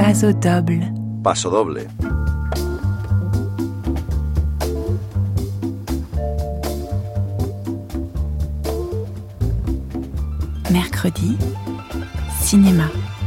Paso doble. Paso doble. Mercredi, cinéma.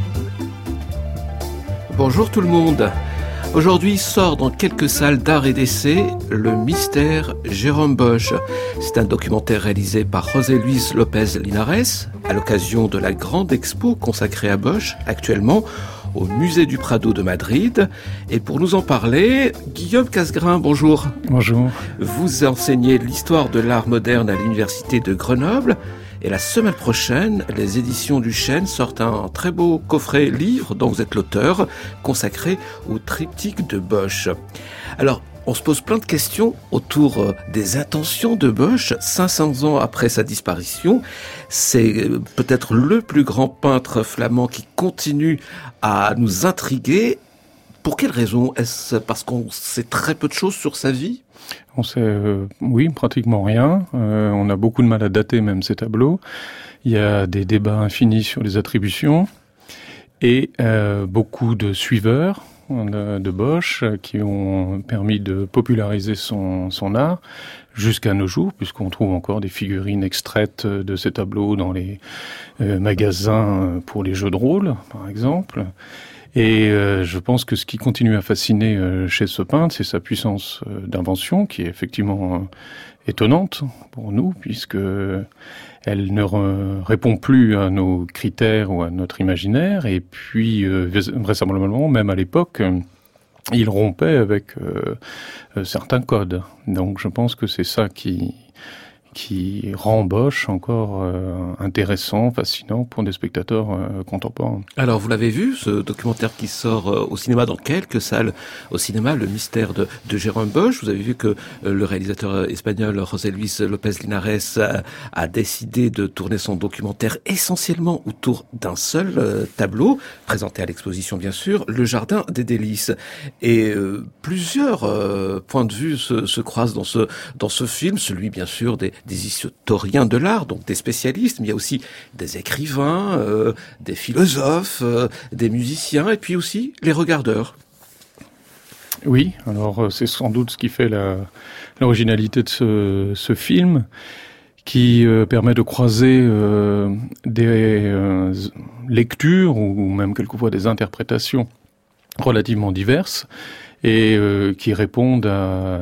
Bonjour tout le monde. Aujourd'hui sort dans quelques salles d'art et d'essai Le Mystère Jérôme Bosch. C'est un documentaire réalisé par José Luis López Linares à l'occasion de la grande expo consacrée à Bosch actuellement au Musée du Prado de Madrid. Et pour nous en parler, Guillaume Casgrain, bonjour. Bonjour. Vous enseignez l'histoire de l'art moderne à l'Université de Grenoble. Et la semaine prochaine, les éditions du Chêne sortent un très beau coffret livre dont vous êtes l'auteur, consacré au triptyque de Bosch. Alors, on se pose plein de questions autour des intentions de Bosch, 500 ans après sa disparition. C'est peut-être le plus grand peintre flamand qui continue à nous intriguer. Pour quelle raison? Est-ce parce qu'on sait très peu de choses sur sa vie? On sait, oui, pratiquement rien. On a beaucoup de mal à dater même ces tableaux. Il y a des débats infinis sur les attributions et beaucoup de suiveurs de Bosch qui ont permis de populariser son art jusqu'à nos jours, puisqu'on trouve encore des figurines extraites de ces tableaux dans les magasins pour les jeux de rôle, par exemple. Et je pense que ce qui continue à fasciner chez ce peintre, c'est sa puissance d'invention, qui est effectivement étonnante pour nous, puisque elle ne répond plus à nos critères ou à notre imaginaire. Et puis, vraisemblablement, même à l'époque, il rompait avec certains codes. Donc, je pense que c'est ça qui rend Bosch encore intéressant, fascinant pour des spectateurs contemporains. Alors, vous l'avez vu, ce documentaire qui sort au cinéma dans quelques salles au cinéma, Le Mystère de Jérôme Bosch. Vous avez vu que le réalisateur espagnol José Luis López Linares a décidé de tourner son documentaire essentiellement autour d'un seul tableau, présenté à l'exposition bien sûr, Le Jardin des Délices. Et plusieurs points de vue se croisent dans ce film, celui bien sûr des historiens de l'art, donc des spécialistes, mais il y a aussi des écrivains, des philosophes, des musiciens, et puis aussi les regardeurs. Oui, alors c'est sans doute ce qui fait l'originalité de ce film, qui permet de croiser des lectures ou même quelquefois des interprétations relativement diverses, et qui répondent à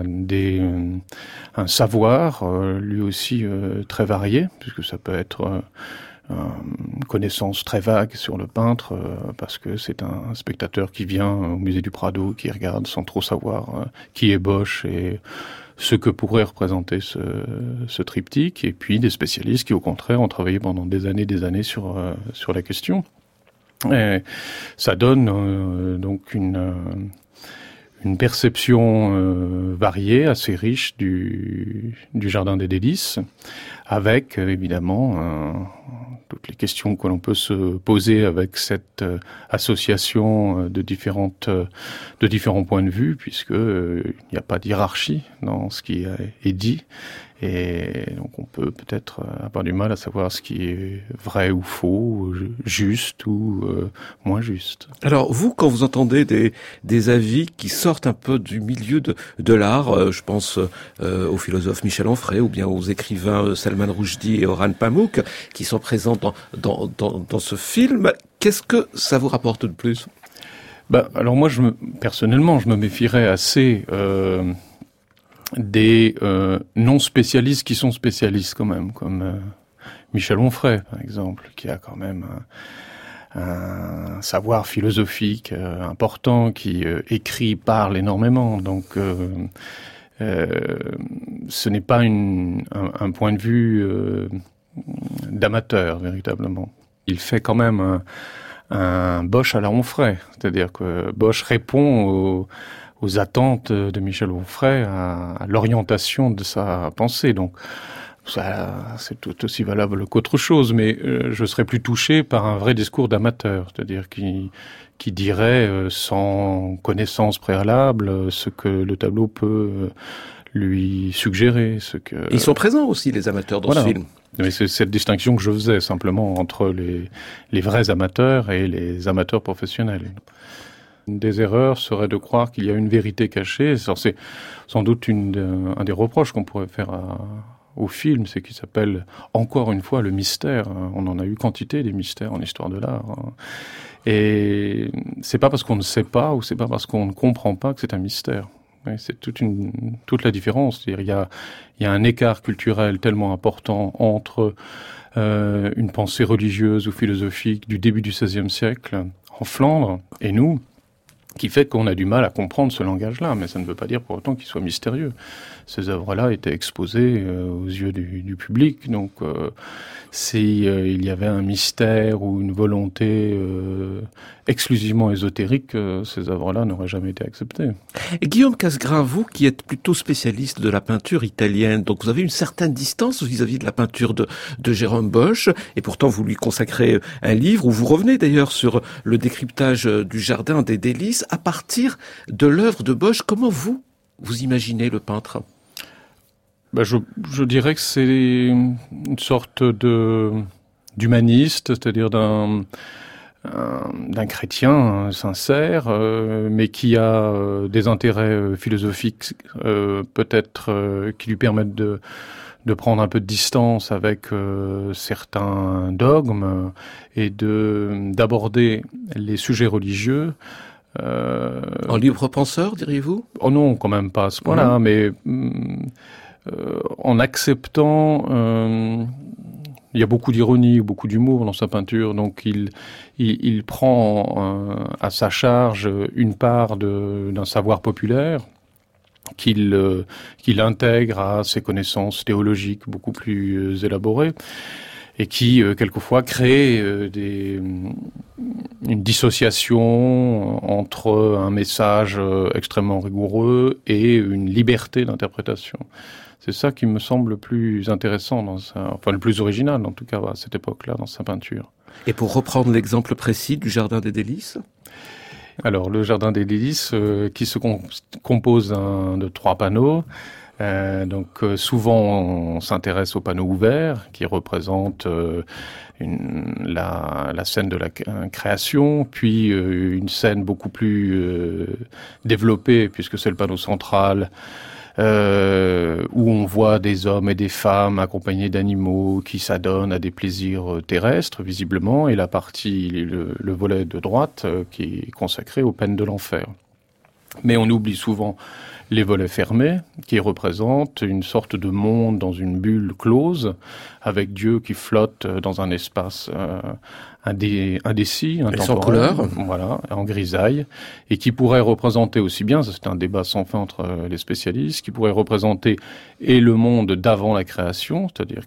un savoir lui aussi très varié, puisque ça peut être une connaissance très vague sur le peintre, parce que c'est un spectateur qui vient au musée du Prado, qui regarde sans trop savoir qui est Bosch et ce que pourrait représenter ce triptyque, et puis des spécialistes qui au contraire ont travaillé pendant des années sur la question. Et ça donne donc une perception variée, assez riche du Jardin des Délices, avec évidemment toutes les questions que l'on peut se poser avec cette association de différents points de vue, puisque il n'y a pas de hiérarchie dans ce qui est dit. Et donc on peut peut-être avoir du mal à savoir ce qui est vrai ou faux, juste ou moins juste. Alors vous, quand vous entendez des avis qui sortent un peu du milieu de l'art, je pense au philosophe Michel Onfray ou bien aux écrivains Salman Rushdie et Orhan Pamuk qui sont présents dans ce film, qu'est-ce que ça vous rapporte de plus? Alors moi, personnellement, je me méfierais assez des non-spécialistes qui sont spécialistes quand même, comme Michel Onfray, par exemple, qui a quand même un savoir philosophique important, qui écrit, parle énormément. Donc, ce n'est pas un point de vue d'amateur, véritablement. Il fait quand même un Bosch à la Onfray, c'est-à-dire que Bosch répond aux attentes de Michel Onfray, à l'orientation de sa pensée. Donc, ça, c'est tout aussi valable qu'autre chose, mais je serais plus touché par un vrai discours d'amateur, c'est-à-dire qui dirait sans connaissance préalable ce que le tableau peut lui suggérer. Ils sont présents aussi, les amateurs, dans ce film. Mais c'est cette distinction que je faisais simplement entre les vrais amateurs et les amateurs professionnels. des erreurs serait de croire qu'il y a une vérité cachée. C'est sans doute un des reproches qu'on pourrait faire au film, c'est qu'il s'appelle encore une fois le mystère. On en a eu quantité des mystères en histoire de l'art. Et c'est pas parce qu'on ne sait pas ou c'est pas parce qu'on ne comprend pas que c'est un mystère. C'est toute la différence. C'est-à-dire, il y a un écart culturel tellement important entre une pensée religieuse ou philosophique du début du XVIe siècle en Flandre et nous, qui fait qu'on a du mal à comprendre ce langage-là, mais ça ne veut pas dire pour autant qu'il soit mystérieux. Ces œuvres-là étaient exposées aux yeux du public, donc il y avait un mystère ou une volonté exclusivement ésotérique, ces œuvres-là n'auraient jamais été acceptées. Et Guillaume Casgrain, vous qui êtes plutôt spécialiste de la peinture italienne, donc vous avez une certaine distance vis-à-vis de la peinture de Jérôme Bosch, et pourtant vous lui consacrez un livre où vous revenez d'ailleurs sur le décryptage du Jardin des Délices à partir de l'œuvre de Bosch. Comment vous imaginez le peintre ? Je dirais que c'est une sorte d'humaniste, c'est-à-dire d'un chrétien sincère, mais qui a des intérêts philosophiques peut-être qui lui permettent de prendre un peu de distance avec certains dogmes et d'aborder les sujets religieux. En libre penseur, diriez-vous ? Oh non, quand même pas à ce point-là, mais en acceptant, il y a beaucoup d'ironie, beaucoup d'humour dans sa peinture, donc il prend à sa charge une part d'un savoir populaire qu'il intègre à ses connaissances théologiques beaucoup plus élaborées et qui quelquefois crée une dissociation entre un message extrêmement rigoureux et une liberté d'interprétation. C'est ça qui me semble le plus intéressant, le plus original en tout cas à cette époque-là dans sa peinture. Et pour reprendre l'exemple précis du Jardin des Délices ? Alors le Jardin des Délices qui se compose de 3 panneaux. Souvent on s'intéresse aux panneaux ouverts qui représentent la scène de la création, puis une scène beaucoup plus développée puisque c'est le panneau central où on voit des hommes et des femmes accompagnés d'animaux qui s'adonnent à des plaisirs terrestres visiblement, et la partie, le volet de droite qui est consacré aux peines de l'enfer. Mais on oublie souvent les volets fermés, qui représentent une sorte de monde dans une bulle close, avec Dieu qui flotte dans un espace indécis, intemporel, sans couleur, voilà, en grisaille, et qui pourrait représenter aussi bien, ça c'est un débat sans fin entre les spécialistes, qui pourrait représenter et le monde d'avant la création, c'est-à-dire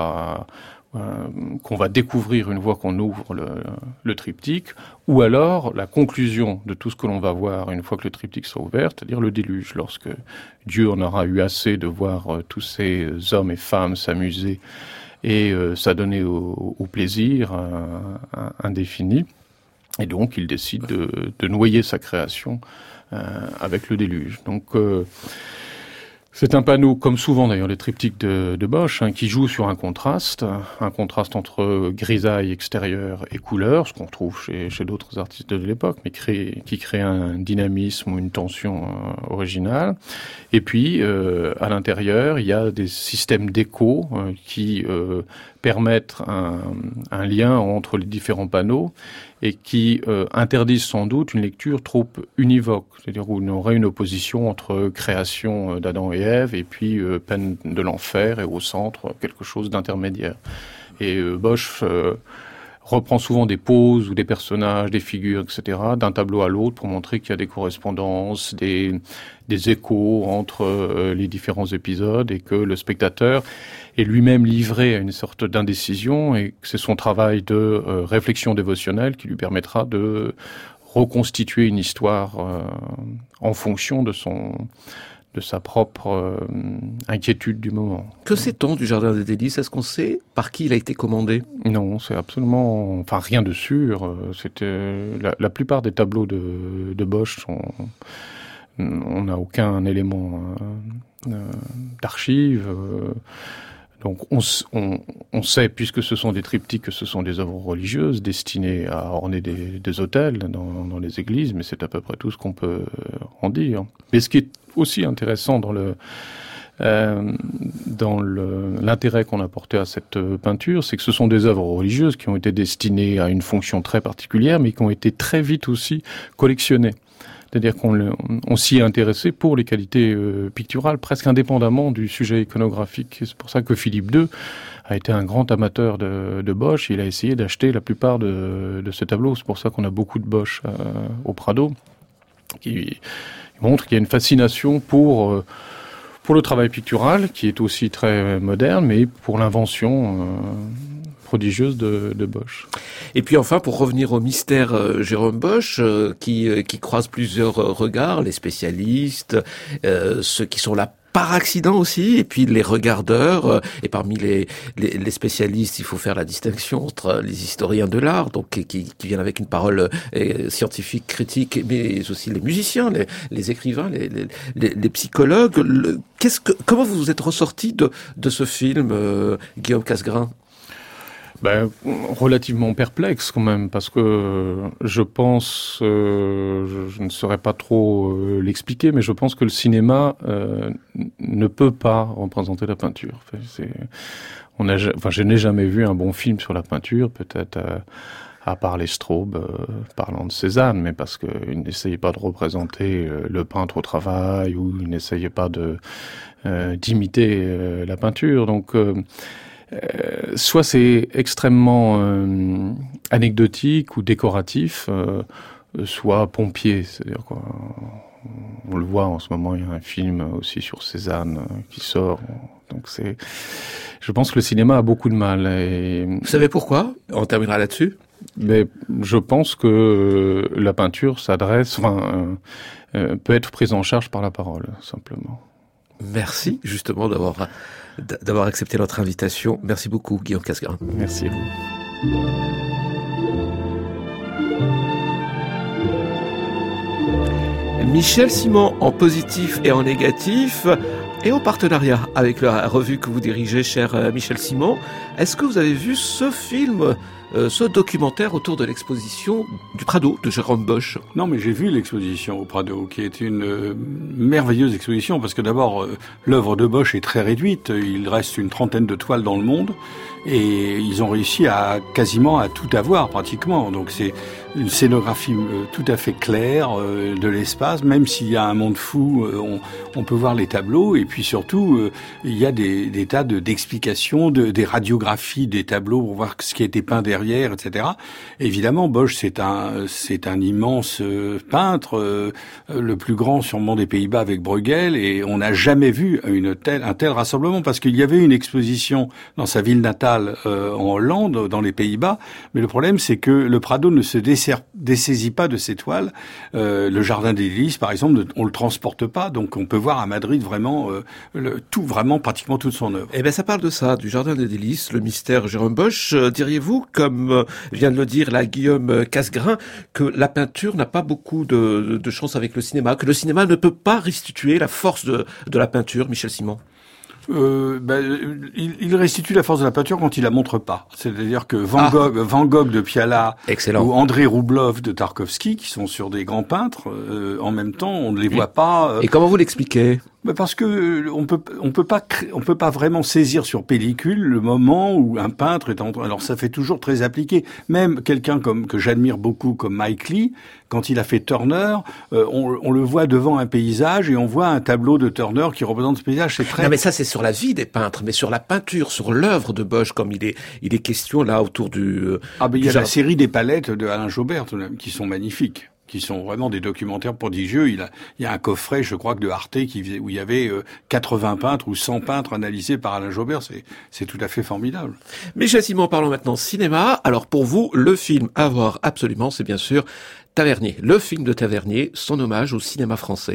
qu'on va découvrir une fois qu'on ouvre le triptyque, ou alors la conclusion de tout ce que l'on va voir une fois que le triptyque sera ouvert, c'est-à-dire le déluge, lorsque Dieu en aura eu assez de voir tous ces hommes et femmes s'amuser et s'adonner au plaisir indéfini. Et donc il décide de noyer sa création avec le déluge. Donc c'est un panneau, comme souvent d'ailleurs les triptyques de Bosch, qui joue sur un contraste entre grisaille extérieure et couleur, ce qu'on trouve chez d'autres artistes de l'époque, mais qui crée un dynamisme ou une tension originale. Et puis, à l'intérieur, il y a des systèmes d'écho qui permettent un lien entre les différents panneaux et qui interdisent sans doute une lecture trop univoque, c'est-à-dire où on aurait une opposition entre création d'Adam et Ève et puis peine de l'enfer et au centre quelque chose d'intermédiaire. Et Bosch reprend souvent des poses ou des personnages, des figures, etc., d'un tableau à l'autre pour montrer qu'il y a des correspondances, des échos entre les différents épisodes et que le spectateur est lui-même livré à une sorte d'indécision et que c'est son travail de réflexion dévotionnelle qui lui permettra de reconstituer une histoire en fonction de sa propre inquiétude du moment. Que sait-on du Jardin des Délices ? Est-ce qu'on sait par qui il a été commandé ? Non, c'est absolument... rien de sûr. C'était la plupart des tableaux de Bosch on n'a aucun élément d'archive. Donc on sait, puisque ce sont des triptyques, que ce sont des œuvres religieuses destinées à orner des autels dans les églises, mais c'est à peu près tout ce qu'on peut en dire. Mais ce qui est aussi intéressant dans l'intérêt qu'on a porté à cette peinture, c'est que ce sont des œuvres religieuses qui ont été destinées à une fonction très particulière, mais qui ont été très vite aussi collectionnées. C'est-à-dire qu'on s'y est intéressé pour les qualités picturales, presque indépendamment du sujet iconographique. Et c'est pour ça que Philippe II a été un grand amateur de Bosch. Il a essayé d'acheter la plupart de ces tableaux. C'est pour ça qu'on a beaucoup de Bosch au Prado, qui montre qu'il y a une fascination pour le travail pictural, qui est aussi très moderne, mais pour l'invention prodigieuse de Bosch. Et puis enfin, pour revenir au mystère Jérôme Bosch, qui croise plusieurs regards, les spécialistes, ceux qui sont là par accident aussi, et puis les regardeurs, et parmi les spécialistes, il faut faire la distinction entre les historiens de l'art, donc qui viennent avec une parole scientifique, critique, mais aussi les musiciens, les écrivains, les psychologues. Comment vous vous êtes ressorti de ce film, Guillaume Casgrain? Relativement perplexe quand même, parce que je pense, je ne saurais pas trop l'expliquer, mais je pense que le cinéma ne peut pas représenter la peinture. Je n'ai jamais vu un bon film sur la peinture, peut-être à part les Straub parlant de Cézanne, mais parce qu'il n'essayait pas de représenter le peintre au travail, ou il n'essayait pas d'imiter la peinture. Donc soit c'est extrêmement anecdotique ou décoratif, soit pompier. C'est-à-dire quoi, on le voit en ce moment, il y a un film aussi sur Cézanne qui sort. Donc je pense que le cinéma a beaucoup de mal. Et vous savez pourquoi? On terminera là-dessus. Mais je pense que la peinture peut être prise en charge par la parole, simplement. Merci justement d'avoir accepté notre invitation. Merci beaucoup, Guillaume Casgrain. Merci à vous. Michel Simon en positif et en négatif, et en partenariat avec la revue que vous dirigez, cher Michel Simon. Est-ce que vous avez vu ce film, ce documentaire autour de l'exposition du Prado de Jérôme Bosch? Non, mais j'ai vu l'exposition au Prado, qui est une merveilleuse exposition, parce que d'abord, l'œuvre de Bosch est très réduite. Il reste une 30aine de toiles dans le monde, et ils ont réussi quasiment à tout avoir, pratiquement. Donc c'est une scénographie tout à fait claire de l'espace, même s'il y a un monde fou, on peut voir les tableaux, et puis surtout, il y a des tas d'explications, des radiographies des tableaux pour voir ce qui a été peint derrière, etc. Évidemment, Bosch, c'est un immense peintre, le plus grand sûrement des Pays-Bas avec Bruegel, et on n'a jamais vu un tel rassemblement, parce qu'il y avait une exposition dans sa ville natale en Hollande, dans les Pays-Bas, mais le problème, c'est que le Prado ne se dessaisit pas de ses toiles. Le Jardin des Délices, par exemple, on le transporte pas, donc on peut voir à Madrid vraiment pratiquement toute son œuvre. Eh ben, ça parle de ça, du Jardin des Délices, le mystère Jérôme Bosch. Diriez-vous, comme vient de le dire là Guillaume Casgrain, que la peinture n'a pas beaucoup de chance avec le cinéma, que le cinéma ne peut pas restituer la force de la peinture, Michel Simon? Il restitue la force de la peinture quand il la montre pas. C'est-à-dire que Van Gogh de Piala, excellent, ou André Roublev de Tarkovsky, qui sont sur des grands peintres, en même temps, on ne les voit pas. Et comment vous l'expliquez? Parce que on peut pas vraiment saisir sur pellicule le moment où un peintre est en train. Alors ça fait toujours très appliqué. Même quelqu'un que j'admire beaucoup comme Mike Lee, quand il a fait Turner, on le voit devant un paysage et on voit un tableau de Turner qui représente ce paysage. C'est très. Non, mais ça c'est sur la vie des peintres, mais sur la peinture, sur l'œuvre de Bosch, comme il est question là autour du. Il y a la série des palettes de Alain Jaubert qui sont magnifiques, qui sont vraiment des documentaires prodigieux. Il y a un coffret, je crois, de Arte où il y avait 80 peintres ou 100 peintres analysés par Alain Jaubert. C'est tout à fait formidable. Michel Simon, parlons maintenant cinéma. Alors pour vous, le film à voir absolument, c'est bien sûr Tavernier. Le film de Tavernier, son hommage au cinéma français.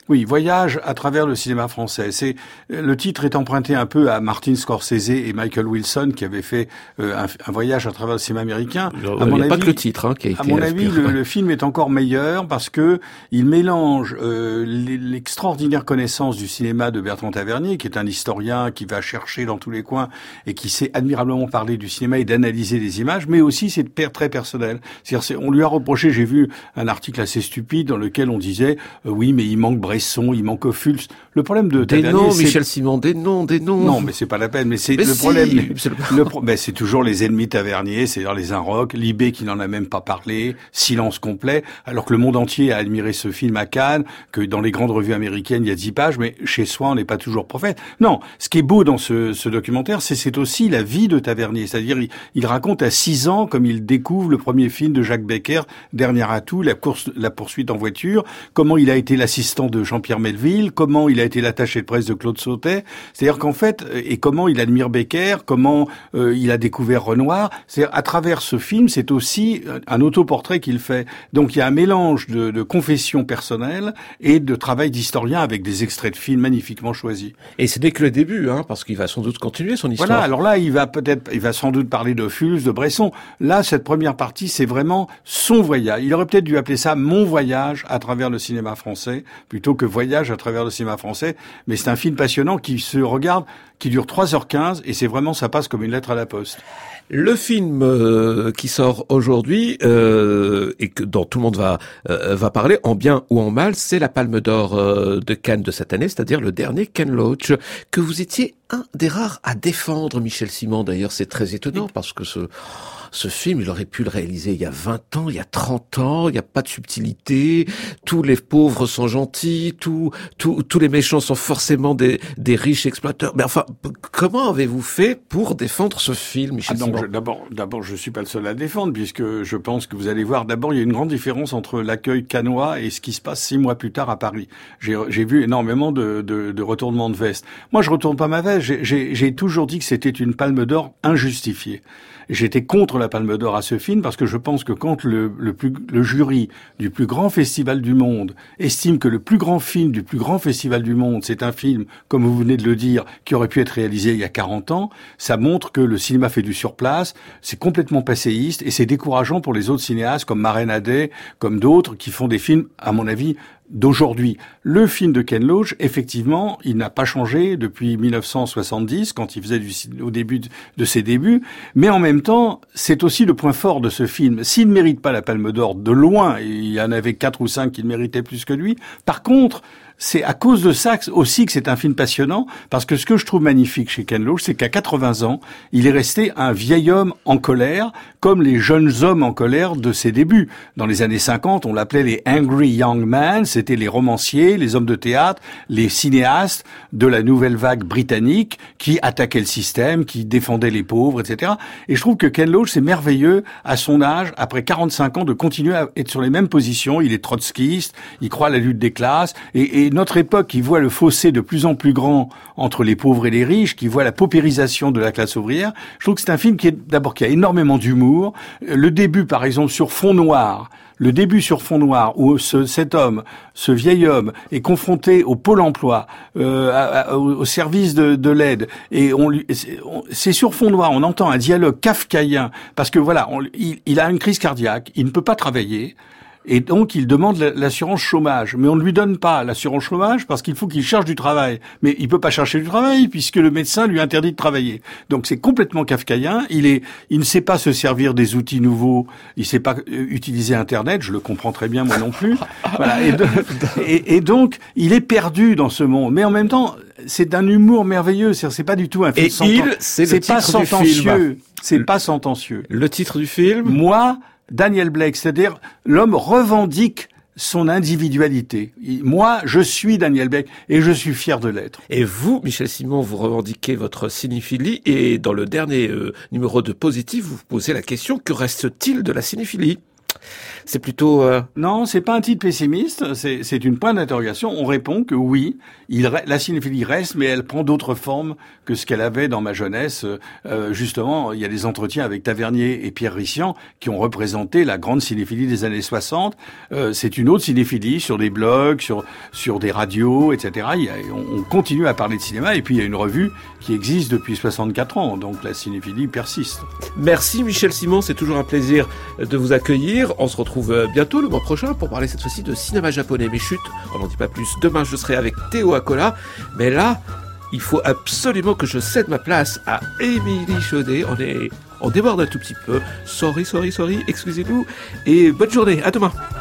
Oui, Voyage à travers le cinéma français. Le titre est emprunté un peu à Martin Scorsese et Michael Wilson qui avaient fait un voyage à travers le cinéma américain. Il n'y a pas que le titre qui a été. À mon avis, le film est encore meilleur parce que il mélange l'extraordinaire connaissance du cinéma de Bertrand Tavernier, qui est un historien qui va chercher dans tous les coins et qui sait admirablement parler du cinéma et d'analyser les images, mais aussi c'est très personnel. C'est-à-dire, on lui a reproché, j'ai vu un article assez stupide dans lequel on disait oui, mais il manque il manque Ophuls. Le problème de Tavernier, des noms, Michel Simon, des noms. Non, mais c'est pas la peine. Mais c'est le problème. C'est toujours les ennemis Tavernier, c'est-à-dire les Inrocks, Libé qui n'en a même pas parlé, silence complet, alors que le monde entier a admiré ce film à Cannes, que dans les grandes revues américaines il y a 10 pages, mais chez soi on n'est pas toujours prophète. Non, ce qui est beau dans ce documentaire, c'est aussi la vie de Tavernier. C'est-à-dire il raconte à 6 ans comme il découvre le premier film de Jacques Becker, Dernier atout, la poursuite en voiture, comment il a été l'assistant de Jean-Pierre Melville, comment il a été l'attaché de presse de Claude Sautet, c'est-à-dire qu'en fait, et comment il admire Becker, comment il a découvert Renoir, c'est-à-dire à travers ce film, c'est aussi un autoportrait qu'il fait. Donc il y a un mélange de confession personnelle et de travail d'historien avec des extraits de films magnifiquement choisis. Et ce n'est que le début, parce qu'il va sans doute continuer son histoire. Voilà, alors là, il va sans doute parler d'Ophuls, de Bresson. Là, cette première partie, c'est vraiment son voyage. Il aurait peut-être dû appeler ça Mon voyage à travers le cinéma français, plutôt que Voyage à travers le cinéma français. Mais c'est un film passionnant qui se regarde, qui dure 3h15, et c'est vraiment, ça passe comme une lettre à la poste. Le film qui sort aujourd'hui et dont tout le monde va parler en bien ou en mal, c'est la Palme d'Or de Cannes de cette année, c'est-à-dire le dernier Ken Loach, que vous étiez un des rares à défendre, Michel Simon. D'ailleurs, c'est très étonnant parce que ce film, il aurait pu le réaliser il y a 20 ans, il y a 30 ans, il n'y a pas de subtilité, tous les pauvres sont gentils, tous les méchants sont forcément des riches exploiteurs. Mais enfin, comment avez-vous fait pour défendre ce film, Michel Simon ? D'abord, je suis pas le seul à le défendre, puisque je pense que vous allez voir, d'abord, il y a une grande différence entre l'accueil cannois et ce qui se passe 6 mois plus tard à Paris. J'ai vu énormément de retournements de veste. Moi, je retourne pas ma veste, j'ai toujours dit que c'était une Palme d'Or injustifiée. J'étais contre la Palme d'Or à ce film parce que je pense que quand le jury du plus grand festival du monde estime que le plus grand film du plus grand festival du monde, c'est un film, comme vous venez de le dire, qui aurait pu être réalisé il y a 40 ans, ça montre que le cinéma fait du surplace, c'est complètement passéiste et c'est décourageant pour les autres cinéastes comme Maren Aday, comme d'autres qui font des films, à mon avis, d'aujourd'hui. Le film de Ken Loach, effectivement, il n'a pas changé depuis 1970, quand il faisait au début de ses débuts, mais en même temps, c'est aussi le point fort de ce film. S'il ne mérite pas la Palme d'Or de loin, et il y en avait 4 ou 5 qui le méritaient plus que lui, par contre, c'est à cause de ça aussi que c'est un film passionnant, parce que ce que je trouve magnifique chez Ken Loach, c'est qu'à 80 ans, il est resté un vieil homme en colère, comme les jeunes hommes en colère de ses débuts. Dans les années 50, on l'appelait les Angry Young Men, c'était les romanciers, les hommes de théâtre, les cinéastes de la nouvelle vague britannique qui attaquaient le système, qui défendaient les pauvres, etc. Et je trouve que Ken Loach, c'est merveilleux, à son âge, après 45 ans, de continuer à être sur les mêmes positions. Il est trotskiste, il croit à la lutte des classes, et notre époque qui voit le fossé de plus en plus grand entre les pauvres et les riches, qui voit la paupérisation de la classe ouvrière, je trouve que c'est un film qui a énormément d'humour. Le début, par exemple, sur fond noir, où cet homme, ce vieil homme, est confronté au pôle emploi, au service de l'aide, et c'est sur fond noir, on entend un dialogue kafkaïen, parce que voilà, il a une crise cardiaque, il ne peut pas travailler, et donc il demande l'assurance chômage. Mais on ne lui donne pas l'assurance chômage parce qu'il faut qu'il cherche du travail. Mais il peut pas chercher du travail puisque le médecin lui interdit de travailler. Donc c'est complètement kafkaïen. Il ne sait pas se servir des outils nouveaux. Il sait pas utiliser Internet. Je le comprends très bien, moi non plus. Voilà. Et donc il est perdu dans ce monde. Mais en même temps, c'est d'un humour merveilleux. C'est pas du tout un film c'est pas sentencieux. C'est pas sentencieux. Le titre du film? Moi, Daniel Blake, c'est-à-dire l'homme revendique son individualité. Moi, je suis Daniel Blake et je suis fier de l'être. Et vous, Michel Simon, vous revendiquez votre cinéphilie et dans le dernier numéro de Positif, vous posez la question, que reste-t-il de la cinéphilie ? peut-être. C'est plutôt... Non, c'est pas un titre pessimiste, c'est une pointe d'interrogation. On répond que oui, la cinéphilie reste, mais elle prend d'autres formes que ce qu'elle avait dans ma jeunesse. Justement, il y a des entretiens avec Tavernier et Pierre Rissian qui ont représenté la grande cinéphilie des années 60. C'est une autre cinéphilie sur des blogs, sur des radios, etc. On continue à parler de cinéma, et puis il y a une revue qui existe depuis 64 ans, donc la cinéphilie persiste. Merci Michel Simon, c'est toujours un plaisir de vous accueillir. On se retrouve bientôt le mois prochain pour parler cette fois-ci de cinéma japonais. Mais chut, on n'en dit pas plus. Demain, je serai avec Théo Acola. Mais là, il faut absolument que je cède ma place à Émilie Chaudet. On déborde un tout petit peu. Sorry, excusez-nous. Et bonne journée, à demain.